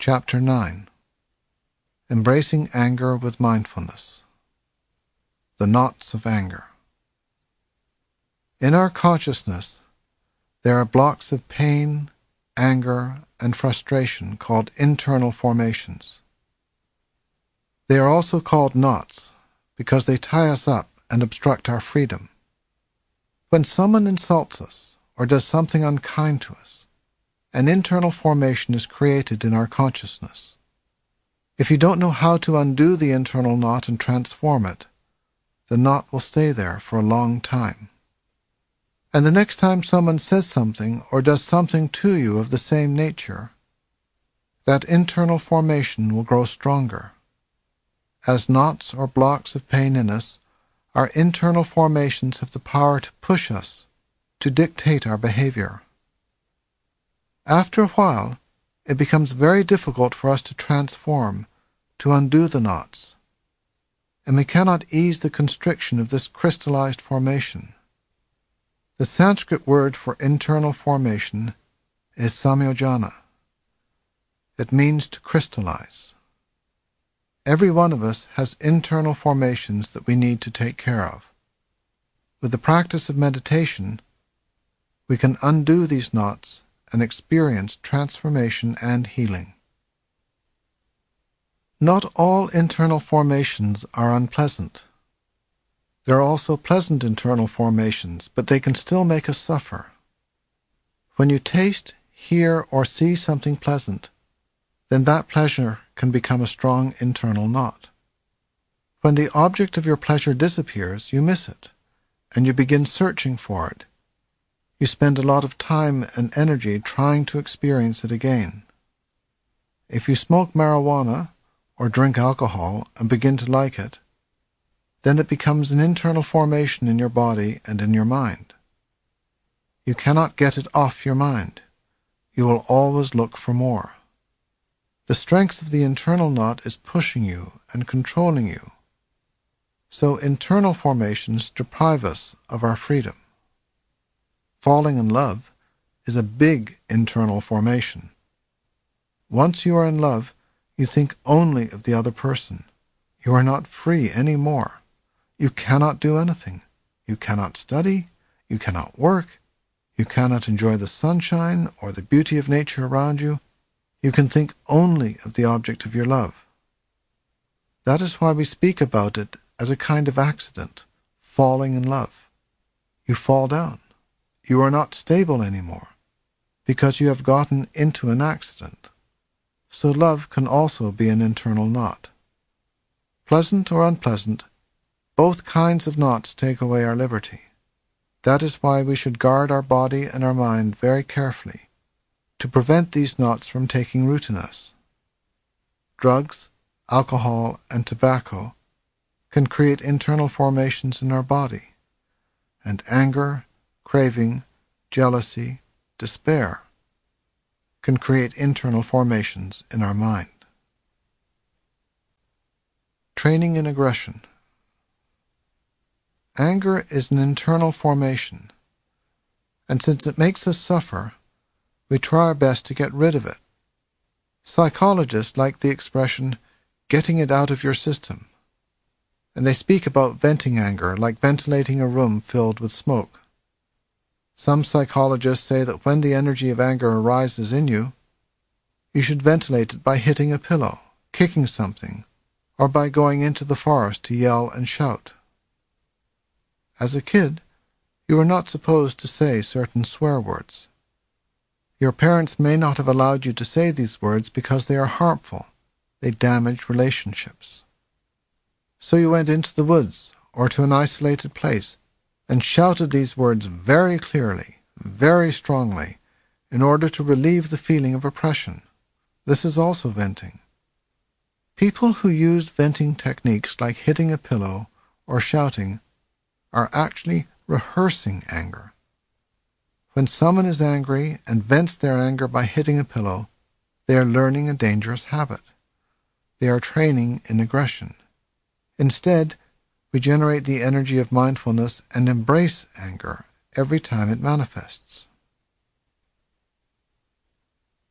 Chapter 9. Embracing Anger with Mindfulness. The Knots of Anger. In our consciousness, there are blocks of pain, anger, and frustration called internal formations. They are also called knots because they tie us up and obstruct our freedom. When someone insults us or does something unkind to us, an internal formation is created in our consciousness. If you don't know how to undo the internal knot and transform it, the knot will stay there for a long time. And the next time someone says something or does something to you of the same nature, that internal formation will grow stronger. As knots or blocks of pain in us, our internal formations have the power to push us, to dictate our behavior. After a while, it becomes very difficult for us to transform, to undo the knots, and we cannot ease the constriction of this crystallized formation. The Sanskrit word for internal formation is samyojana. It means to crystallize. Every one of us has internal formations that we need to take care of. With the practice of meditation, we can undo these knots and experience transformation and healing. Not all internal formations are unpleasant. There are also pleasant internal formations, but they can still make us suffer. When you taste, hear, or see something pleasant, then that pleasure can become a strong internal knot. When the object of your pleasure disappears, you miss it, and you begin searching for it. You spend a lot of time and energy trying to experience it again. If you smoke marijuana or drink alcohol and begin to like it, then it becomes an internal formation in your body and in your mind. You cannot get it off your mind. You will always look for more. The strength of the internal knot is pushing you and controlling you. So internal formations deprive us of our freedom. Falling in love is a big internal formation. Once you are in love, you think only of the other person. You are not free any more. You cannot do anything. You cannot study. You cannot work. You cannot enjoy the sunshine or the beauty of nature around you. You can think only of the object of your love. That is why we speak about it as a kind of accident, falling in love. You fall down. You are not stable anymore, because you have gotten into an accident. So love can also be an internal knot. Pleasant or unpleasant, both kinds of knots take away our liberty. That is why we should guard our body and our mind very carefully, to prevent these knots from taking root in us. Drugs, alcohol, and tobacco can create internal formations in our body, and anger, craving, jealousy, despair can create internal formations in our mind. Training in aggression. Anger is an internal formation, and since it makes us suffer, we try our best to get rid of it. Psychologists like the expression, getting it out of your system, and they speak about venting anger like ventilating a room filled with smoke. Some psychologists say that when the energy of anger arises in you, you should ventilate it by hitting a pillow, kicking something, or by going into the forest to yell and shout. As a kid, you are not supposed to say certain swear words. Your parents may not have allowed you to say these words because they are harmful. They damage relationships. So you went into the woods or to an isolated place and shouted these words very clearly, very strongly, in order to relieve the feeling of oppression. This is also venting. People who use venting techniques like hitting a pillow or shouting are actually rehearsing anger. When someone is angry and vents their anger by hitting a pillow, they are learning a dangerous habit. They are training in aggression. Instead, we generate the energy of mindfulness and embrace anger every time it manifests.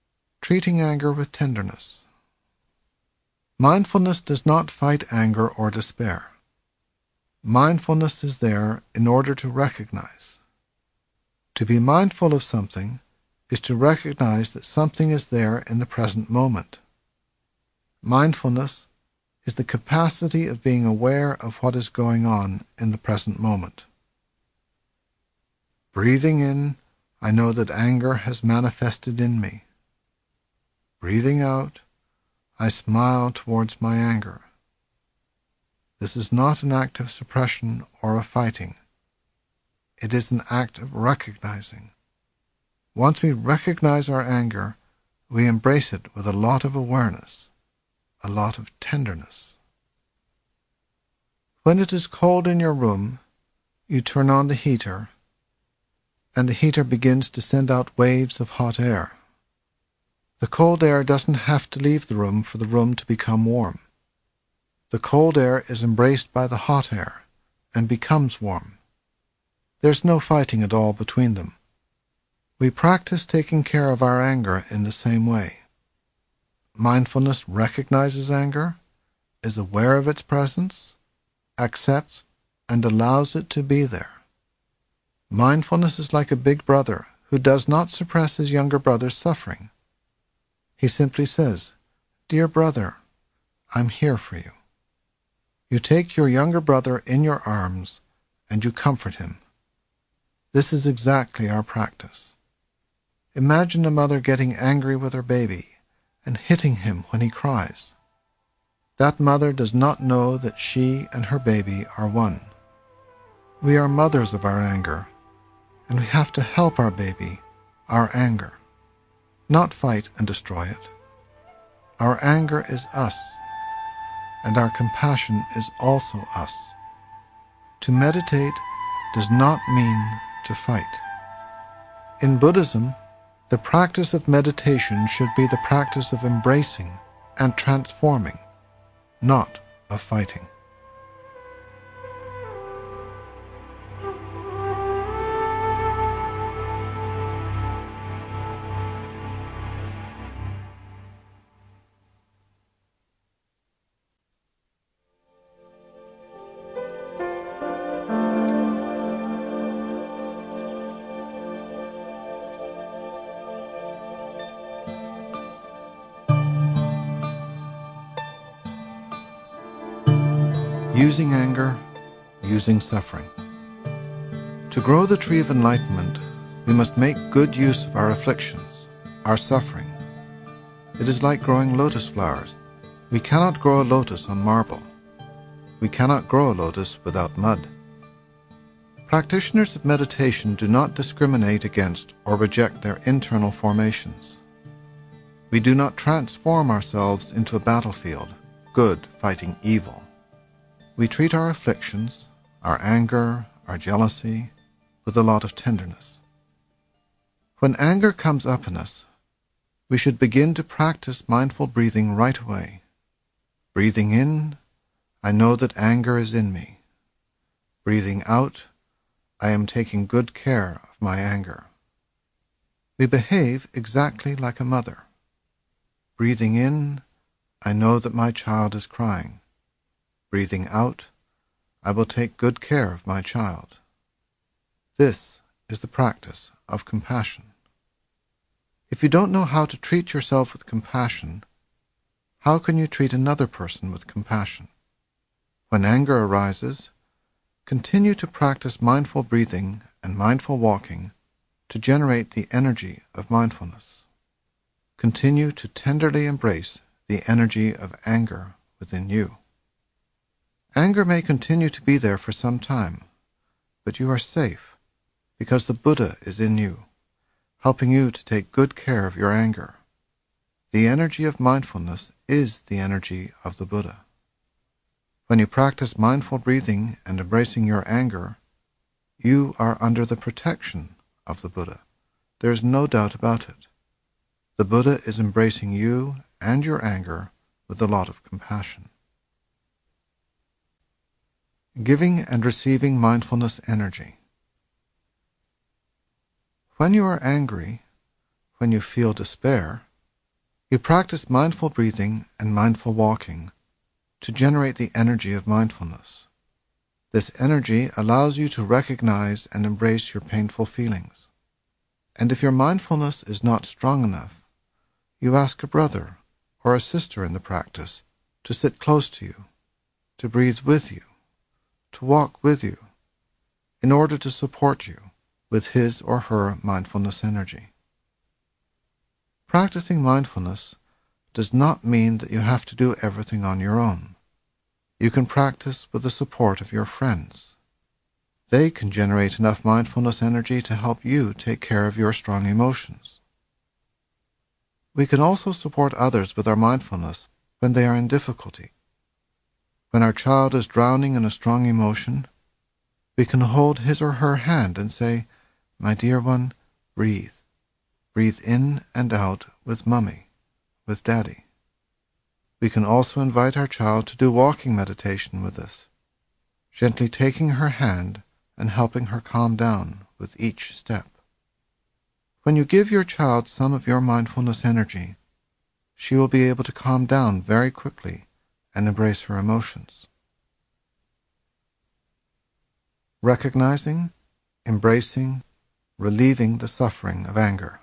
Treating anger with tenderness. Mindfulness does not fight anger or despair. Mindfulness is there in order to recognize. To be mindful of something is to recognize that something is there in the present moment. Mindfulness is the capacity of being aware of what is going on in the present moment. Breathing in, I know that anger has manifested in me. Breathing out, I smile towards my anger. This is not an act of suppression or of fighting. It is an act of recognizing. Once we recognize our anger, we embrace it with a lot of awareness, a lot of tenderness. When it is cold in your room, you turn on the heater, and the heater begins to send out waves of hot air. The cold air doesn't have to leave the room for the room to become warm. The cold air is embraced by the hot air and becomes warm. There's no fighting at all between them. We practice taking care of our anger in the same way. Mindfulness recognizes anger, is aware of its presence, accepts, and allows it to be there. Mindfulness is like a big brother who does not suppress his younger brother's suffering. He simply says, "Dear brother, I'm here for you." You take your younger brother in your arms and you comfort him. This is exactly our practice. Imagine a mother getting angry with her baby and hitting him when he cries. That mother does not know that she and her baby are one. We are mothers of our anger, and we have to help our baby, our anger, not fight and destroy it. Our anger is us, and our compassion is also us. To meditate does not mean to fight. In Buddhism, the practice of meditation should be the practice of embracing and transforming, not of fighting. Using anger, using suffering. To grow the tree of enlightenment, we must make good use of our afflictions, our suffering. It is like growing lotus flowers. We cannot grow a lotus on marble. We cannot grow a lotus without mud. Practitioners of meditation do not discriminate against or reject their internal formations. We do not transform ourselves into a battlefield, good fighting evil. We treat our afflictions, our anger, our jealousy, with a lot of tenderness. When anger comes up in us, we should begin to practice mindful breathing right away. Breathing in, I know that anger is in me. Breathing out, I am taking good care of my anger. We behave exactly like a mother. Breathing in, I know that my child is crying. Breathing out, I will take good care of my child. This is the practice of compassion. If you don't know how to treat yourself with compassion, how can you treat another person with compassion? When anger arises, continue to practice mindful breathing and mindful walking to generate the energy of mindfulness. Continue to tenderly embrace the energy of anger within you. Anger may continue to be there for some time, but you are safe because the Buddha is in you, helping you to take good care of your anger. The energy of mindfulness is the energy of the Buddha. When you practice mindful breathing and embracing your anger, you are under the protection of the Buddha. There is no doubt about it. The Buddha is embracing you and your anger with a lot of compassion. Giving and receiving mindfulness energy. When you are angry, when you feel despair, You practice mindful breathing and mindful walking to generate the energy of mindfulness. This energy allows you to recognize and embrace your painful feelings. And if your mindfulness is not strong enough, you ask a brother or a sister in the practice to sit close to you, to breathe with you, to walk with you, in order to support you with his or her mindfulness energy. Practicing mindfulness does not mean that you have to do everything on your own. You can practice with the support of your friends. They can generate enough mindfulness energy to help you take care of your strong emotions. We can also support others with our mindfulness when they are in difficulty. When our child is drowning in a strong emotion, we can hold his or her hand and say, "My dear one, breathe. Breathe in and out with Mummy, with Daddy." We can also invite our child to do walking meditation with us, gently taking her hand and helping her calm down with each step. When you give your child some of your mindfulness energy, she will be able to calm down very quickly and embrace her emotions. Recognizing, embracing, relieving the suffering of anger.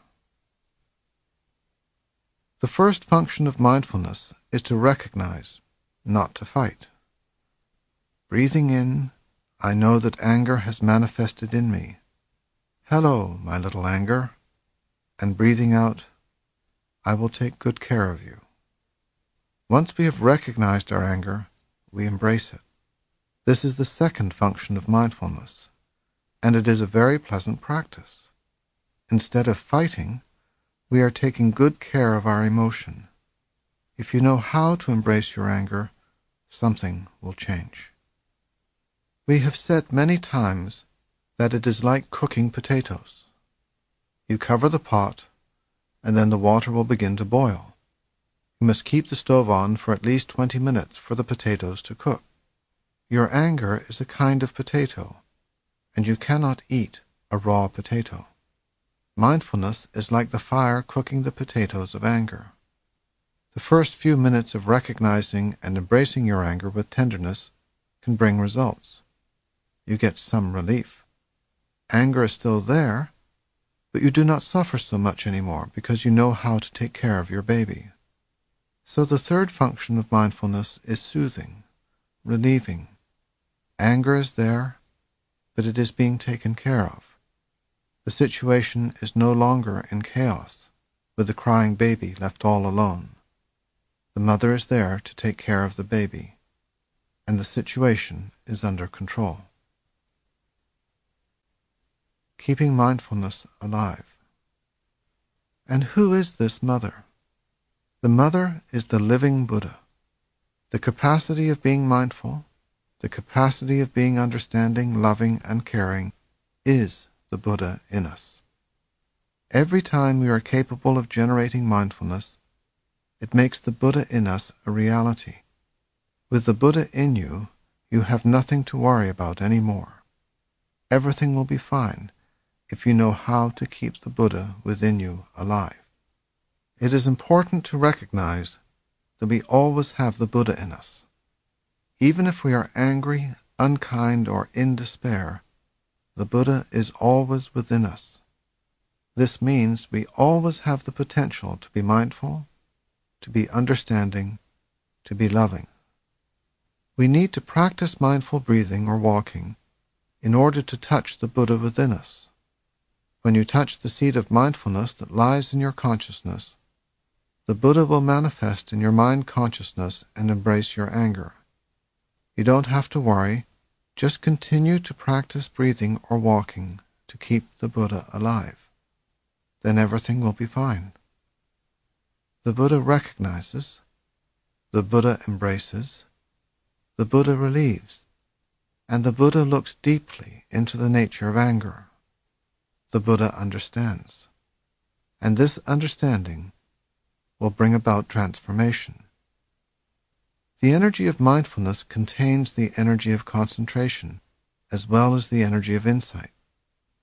The first function of mindfulness is to recognize, not to fight. Breathing in, I know that anger has manifested in me. Hello, my little anger. And breathing out, I will take good care of you. Once we have recognized our anger, we embrace it. This is the second function of mindfulness, and it is a very pleasant practice. Instead of fighting, we are taking good care of our emotion. If you know how to embrace your anger, something will change. We have said many times that it is like cooking potatoes. You cover the pot, and then the water will begin to boil. You must keep the stove on for at least 20 minutes for the potatoes to cook. Your anger is a kind of potato, and you cannot eat a raw potato. Mindfulness is like the fire cooking the potatoes of anger. The first few minutes of recognizing and embracing your anger with tenderness can bring results. You get some relief. Anger is still there, but you do not suffer so much anymore because you know how to take care of your baby. So the third function of mindfulness is soothing, relieving. Anger is there, but it is being taken care of. The situation is no longer in chaos, with the crying baby left all alone. The mother is there to take care of the baby, and the situation is under control. Keeping mindfulness alive. And who is this mother? The mother is the living Buddha. The capacity of being mindful, the capacity of being understanding, loving, and caring is the Buddha in us. Every time we are capable of generating mindfulness, it makes the Buddha in us a reality. With the Buddha in you, you have nothing to worry about anymore. Everything will be fine if you know how to keep the Buddha within you alive. It is important to recognize that we always have the Buddha in us. Even if we are angry, unkind, or in despair, the Buddha is always within us. This means we always have the potential to be mindful, to be understanding, to be loving. We need to practice mindful breathing or walking in order to touch the Buddha within us. When you touch the seed of mindfulness that lies in your consciousness, the Buddha will manifest in your mind consciousness and embrace your anger. You don't have to worry, just continue to practice breathing or walking to keep the Buddha alive. Then everything will be fine. The Buddha recognizes, the Buddha embraces, the Buddha relieves, and the Buddha looks deeply into the nature of anger. The Buddha understands, and this understanding will bring about transformation. The energy of mindfulness contains the energy of concentration, as well as the energy of insight.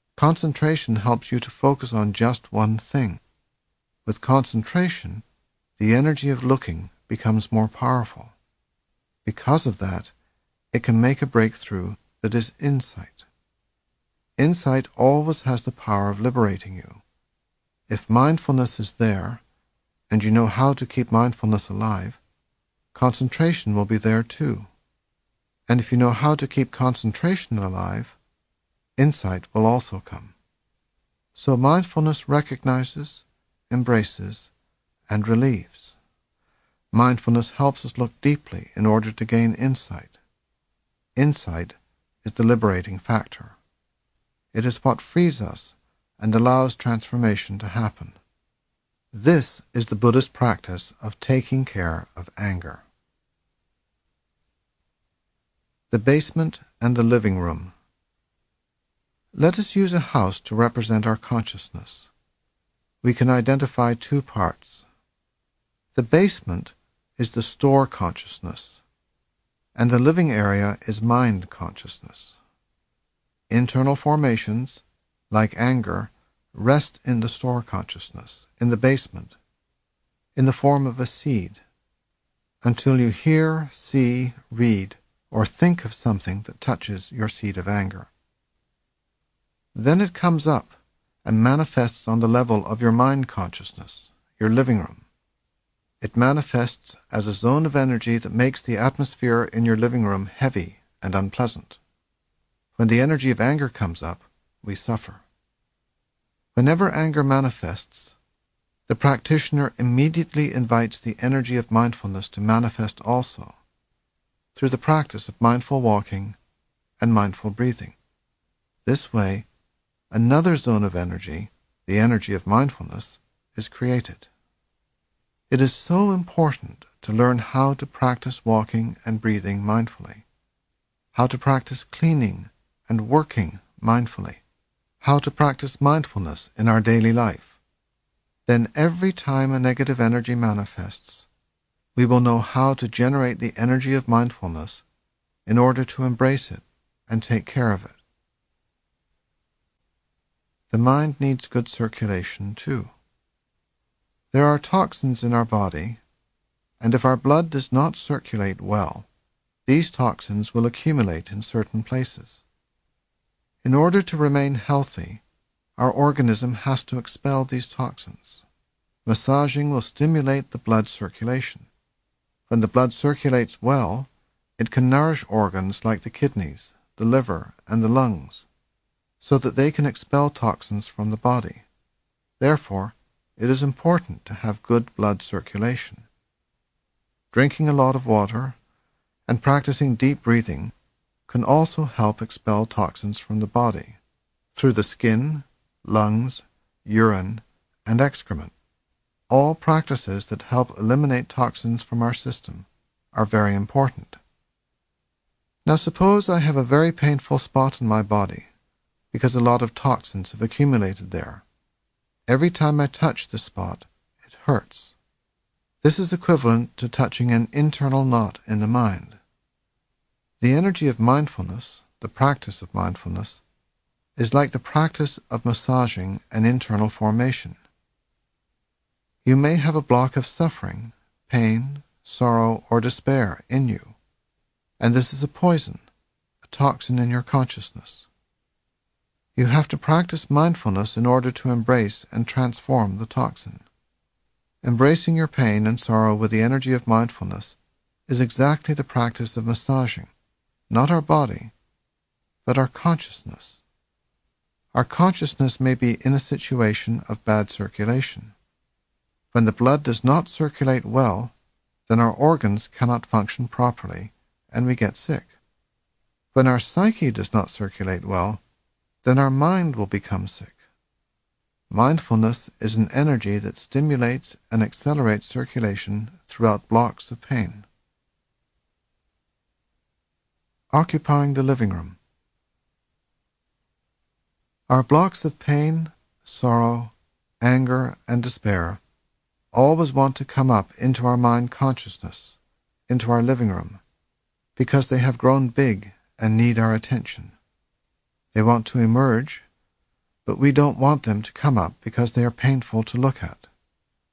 Concentration helps you to focus on just one thing. With concentration, the energy of looking becomes more powerful. Because of that, it can make a breakthrough that is insight. Insight always has the power of liberating you. If mindfulness is there, and you know how to keep mindfulness alive, concentration will be there too. And if you know how to keep concentration alive, insight will also come. So mindfulness recognizes, embraces, and relieves. Mindfulness helps us look deeply in order to gain insight. Insight is the liberating factor. It is what frees us and allows transformation to happen. This is the Buddhist practice of taking care of anger. The basement and the living room. Let us use a house to represent our consciousness. We can identify two parts. The basement is the store consciousness, and the living area is mind consciousness. Internal formations, like anger, rest in the store consciousness, in the basement, in the form of a seed, until you hear, see, read, or think of something that touches your seed of anger. Then it comes up and manifests on the level of your mind consciousness, your living room. It manifests as a zone of energy that makes the atmosphere in your living room heavy and unpleasant. When the energy of anger comes up, we suffer. Whenever anger manifests, the practitioner immediately invites the energy of mindfulness to manifest also, through the practice of mindful walking and mindful breathing. This way, another zone of energy, the energy of mindfulness, is created. It is so important to learn how to practice walking and breathing mindfully, how to practice cleaning and working mindfully, how to practice mindfulness in our daily life. Then every time a negative energy manifests, we will know how to generate the energy of mindfulness in order to embrace it and take care of it. The mind needs good circulation too. There are toxins in our body, and if our blood does not circulate well, these toxins will accumulate in certain places. In order to remain healthy, our organism has to expel these toxins. Massaging will stimulate the blood circulation. When the blood circulates well, it can nourish organs like the kidneys, the liver, and the lungs, so that they can expel toxins from the body. Therefore, it is important to have good blood circulation. Drinking a lot of water and practicing deep breathing can also help expel toxins from the body through the skin, lungs, urine, and excrement. All practices that help eliminate toxins from our system are very important. Now suppose I have a very painful spot in my body because a lot of toxins have accumulated there. Every time I touch the spot, it hurts. This is equivalent to touching an internal knot in the mind. The energy of mindfulness, the practice of mindfulness, is like the practice of massaging an internal formation. You may have a block of suffering, pain, sorrow, or despair in you, and this is a poison, a toxin in your consciousness. You have to practice mindfulness in order to embrace and transform the toxin. Embracing your pain and sorrow with the energy of mindfulness is exactly the practice of massaging, not our body, but our consciousness. Our consciousness may be in a situation of bad circulation. When the blood does not circulate well, then our organs cannot function properly, and we get sick. When our psyche does not circulate well, then our mind will become sick. Mindfulness is an energy that stimulates and accelerates circulation throughout blocks of pain. Occupying the living room. Our blocks of pain, sorrow, anger, and despair always want to come up into our mind consciousness, into our living room, because they have grown big and need our attention. They want to emerge, but we don't want them to come up because they are painful to look at.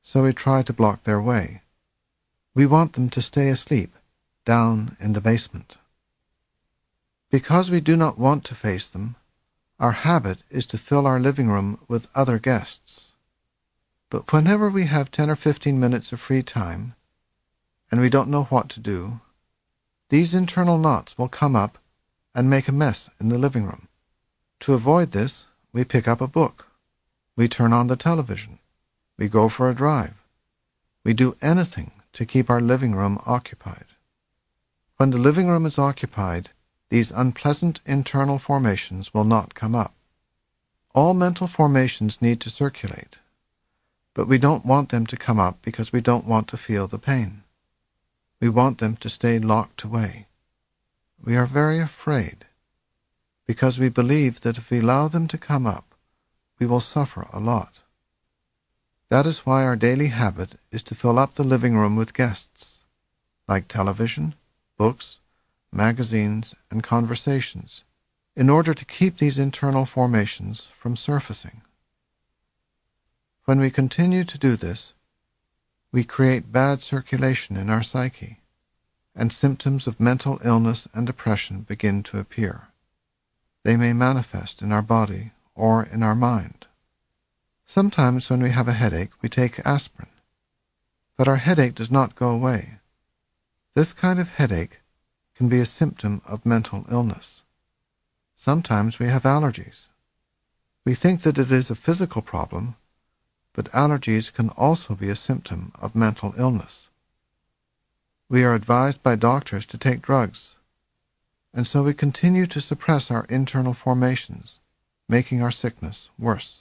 so we try to block their way. We want them to stay asleep, down in the basement. Because we do not want to face them, our habit is to fill our living room with other guests. But whenever we have 10 or 15 minutes of free time, and we don't know what to do, these internal knots will come up and make a mess in the living room. To avoid this, we pick up a book. We turn on the television. We go for a drive. We do anything to keep our living room occupied. When the living room is occupied, these unpleasant internal formations will not come up. All mental formations need to circulate, but we don't want them to come up because we don't want to feel the pain. We want them to stay locked away. We are very afraid, because we believe that if we allow them to come up, we will suffer a lot. That is why our daily habit is to fill up the living room with guests, like television, books, magazines, and conversations, in order to keep these internal formations from surfacing. When we continue to do this, we create bad circulation in our psyche, and symptoms of mental illness and depression begin to appear. They may manifest in our body or in our mind. Sometimes when we have a headache, we take aspirin, but our headache does not go away. This kind of headache can be a symptom of mental illness. Sometimes we have allergies. We think that it is a physical problem, but allergies can also be a symptom of mental illness. We are advised by doctors to take drugs, and so we continue to suppress our internal formations, making our sickness worse.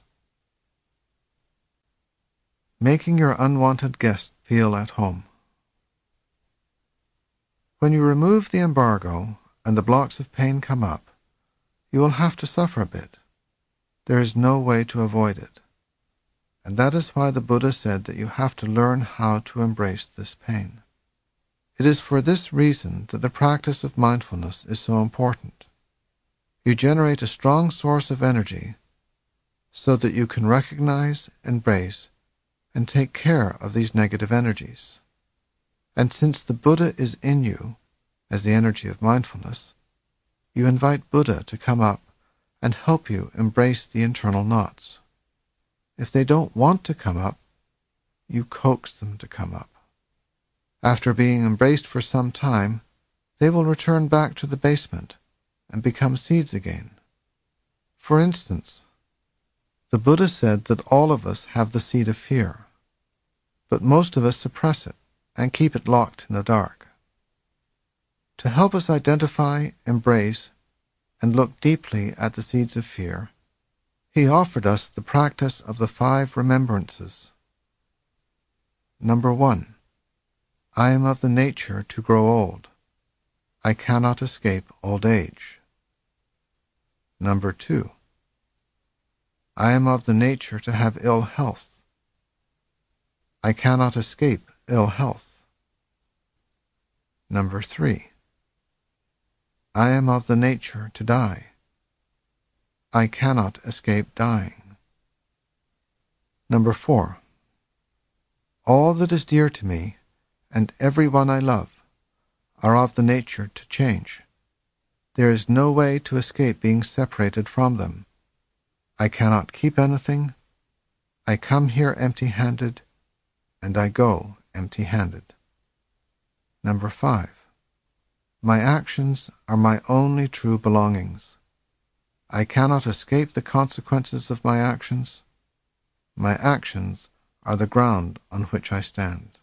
Making your unwanted guest feel at home. When you remove the embargo and the blocks of pain come up, you will have to suffer a bit. There is no way to avoid it. And that is why the Buddha said that you have to learn how to embrace this pain. It is for this reason that the practice of mindfulness is so important. You generate a strong source of energy so that you can recognize, embrace, and take care of these negative energies. And since the Buddha is in you, as the energy of mindfulness, you invite Buddha to come up and help you embrace the internal knots. If they don't want to come up, you coax them to come up. After being embraced for some time, they will return back to the basement and become seeds again. For instance, the Buddha said that all of us have the seed of fear, but most of us suppress it and keep it locked in the dark. To help us identify, embrace, and look deeply at the seeds of fear, he offered us the practice of the 5 remembrances. Number 1. I am of the nature to grow old. I cannot escape old age. Number 2. I am of the nature to have ill health. I cannot escape ill health. Number 3. I am of the nature to die. I cannot escape dying. Number 4. All that is dear to me, and everyone I love, are of the nature to change. There is no way to escape being separated from them. I cannot keep anything. I come here empty-handed, and I go empty-handed. Number 5. My actions are my only true belongings. I cannot escape the consequences of my actions. My actions are the ground on which I stand.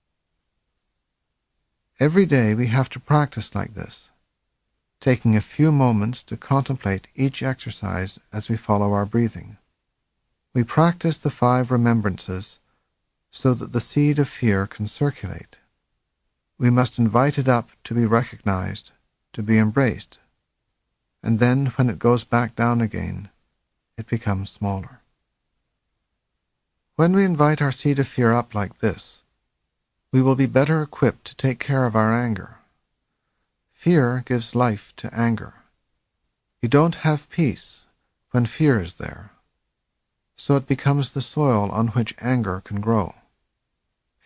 Every day we have to practice like this, taking a few moments to contemplate each exercise as we follow our breathing. We practice the 5 remembrances so that the seed of fear can circulate. We must invite it up to be recognized, to be embraced, and then when it goes back down again, it becomes smaller. When we invite our seed of fear up like this, we will be better equipped to take care of our anger. Fear gives life to anger. You don't have peace when fear is there, so it becomes the soil on which anger can grow.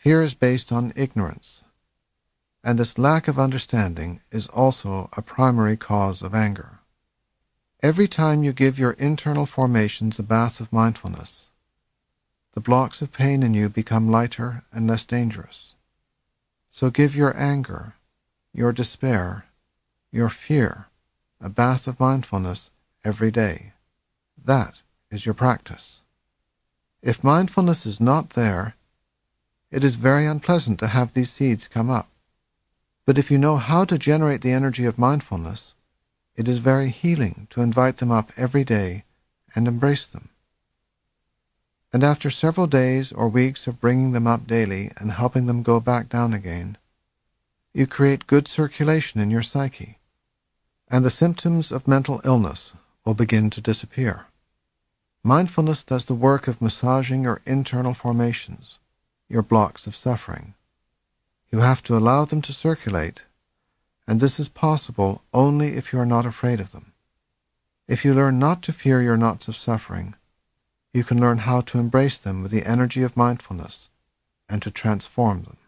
Fear is based on ignorance, and this lack of understanding is also a primary cause of anger. Every time you give your internal formations a bath of mindfulness, the blocks of pain in you become lighter and less dangerous. So give your anger, your despair, your fear a bath of mindfulness every day. That is your practice. If mindfulness is not there, it is very unpleasant to have these seeds come up. But if you know how to generate the energy of mindfulness, it is very healing to invite them up every day and embrace them. And after several days or weeks of bringing them up daily and helping them go back down again, you create good circulation in your psyche, and the symptoms of mental illness will begin to disappear. Mindfulness does the work of massaging your internal formations, your blocks of suffering. You have to allow them to circulate, and this is possible only if you are not afraid of them. If you learn not to fear your knots of suffering, you can learn how to embrace them with the energy of mindfulness and to transform them.